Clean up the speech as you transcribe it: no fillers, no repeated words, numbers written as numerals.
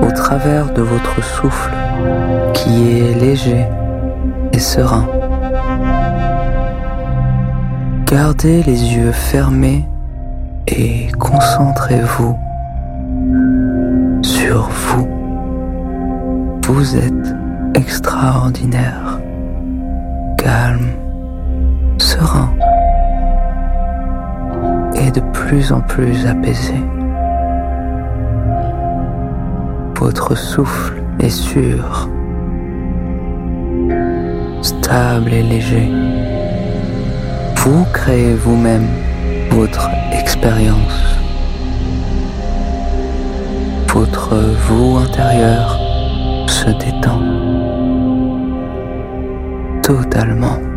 au travers de votre souffle qui est léger et serein. Gardez les yeux fermés et concentrez-vous sur vous. Vous êtes extraordinaire, calme, serein et de plus en plus apaisé. Votre souffle est sûr, stable et léger. Vous créez vous-même votre expérience. Votre vous intérieur se détend totalement.